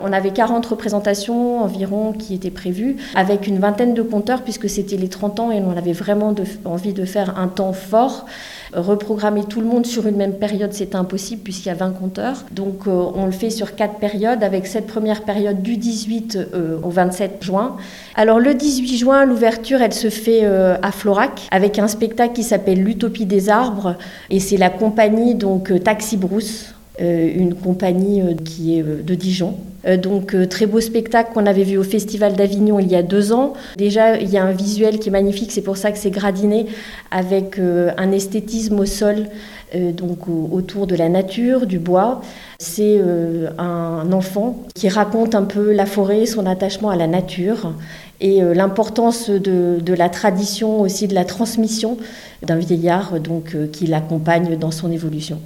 On avait 40 représentations environ qui étaient prévues, avec une vingtaine de conteurs, puisque c'était les 30 ans et on avait vraiment envie de faire un temps fort. Reprogrammer tout le monde sur une même période, c'était impossible puisqu'il y a 20 conteurs. Donc on le fait sur 4 périodes, avec cette première période du 18 au 27 juin. Alors le 18 juin, l'ouverture, elle se fait à Florac, avec un spectacle qui s'appelle l'Utopie des arbres, et c'est la compagnie donc Taxi Brousse, une compagnie qui est de Dijon. Donc très beau spectacle qu'on avait vu au Festival d'Avignon il y a 2 ans. Déjà, il y a un visuel qui est magnifique, c'est pour ça que c'est gradiné, avec un esthétisme au sol, donc autour de la nature, du bois. C'est un enfant qui raconte un peu la forêt, son attachement à la nature et l'importance de la tradition, aussi de la transmission d'un vieillard donc, qui l'accompagne dans son évolution.